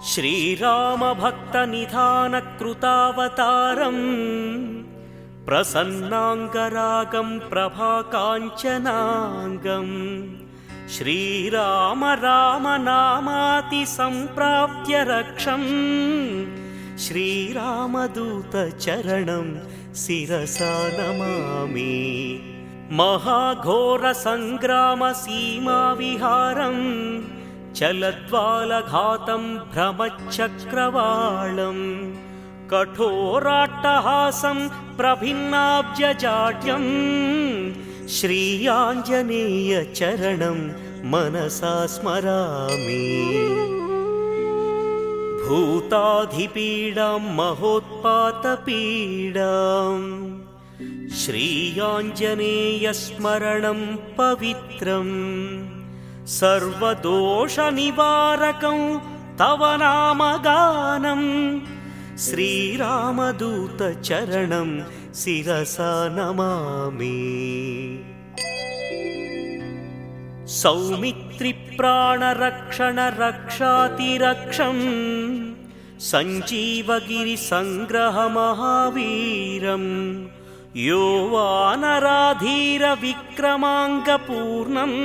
श्रीरामभक्तनिधानकृतावतारम् प्रसन्नाङ्गरागं प्रभाकाञ्चनाङ्गम् श्रीराम राम नामाति सम्प्राप्य रक्षम् श्रीरामदूतचरणं शिरसा नमामि। महाघोरसङ्ग्रामसीमाविहारम् चलद्वालघातं भ्रमच्चक्रवाळम् कठोराट्टहासं प्रभिन्नाब्जजाड्यम् श्रीयाञ्जनेयचरणं मनसा स्मरामि। भूताधिपीडां महोत्पातपीडां श्रीयाञ्जनेयस्मरणं पवित्रम् सर्वदोषनिवारकं तव नामगानं श्रीरामदूतचरणं शिरसा नमामि। सौमित्रिप्राणरक्षणरक्षातिरक्षं सञ्जीवगिरिसङ्ग्रहमहावीरम् यो वानराधीरविक्रमाङ्गपूर्णम्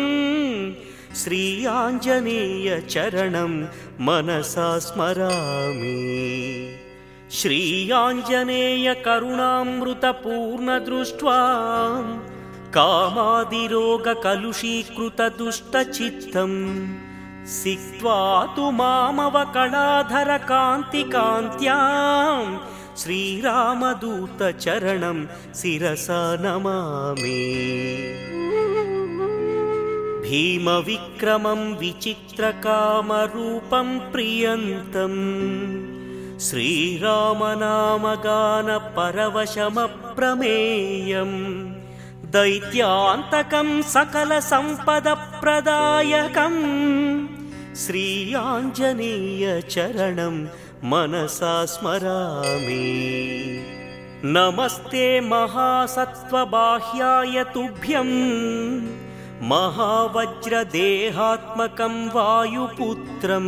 श्रीयाञ्जनेयचरणं मनसा स्मरामि। श्रीयाञ्जनेयकरुणामृतपूर्णदृष्ट्वा कामादिरोगकलुषीकृतदुष्टचित्तं सिक्त्वा तु मामवकलाधरकान्तिकान्त्यां श्रीरामदूतचरणं शिरसा नमामि। भीमविक्रमं विचित्रकामरूपं प्रियन्तं श्रीरामनामगानपरवशमप्रमेयम् दैत्यान्तकं सकलसम्पदप्रदायकं श्रीयाञ्जनेयचरणं मनसा स्मरामि। नमस्ते महासत्त्वबाह्याय तुभ्यं महावज्रदेहात्मकं वायुपुत्रं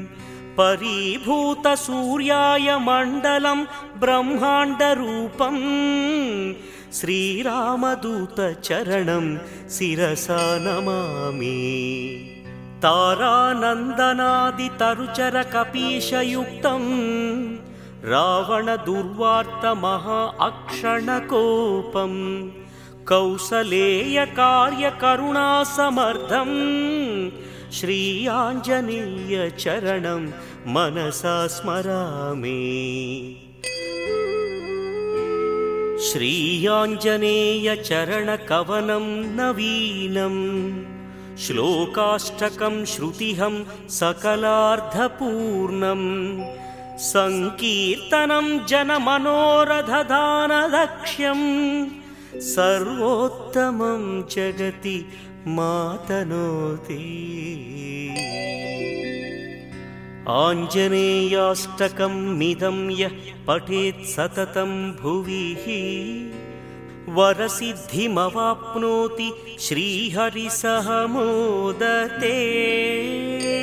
परीभूतसूर्याय मण्डलं ब्रह्माण्डरूपं श्रीरामदूतचरणं शिरसा नमामि। तारानन्दनादितरुचरकपीशयुक्तं रावणदुर्वार्तमहा अक्षणकोपं कौसलेयकार्यकरुणासमर्थं श्रीयाञ्जनेयचरणं मनसा स्मरामि। श्रीयाञ्जनेयचरणकवनं नवीनं श्लोकाष्टकं श्रुतिहं सकलार्धपूर्णं संकीर्तनं जनमनोरथदानलक्ष्यं सर्वोत्तमं जगति मातनोति। आञ्जनेयाष्टकं मिदं यः पठेत् सततं भुवि वरसिद्धिमवाप्नोति श्रीहरिसह मोदते।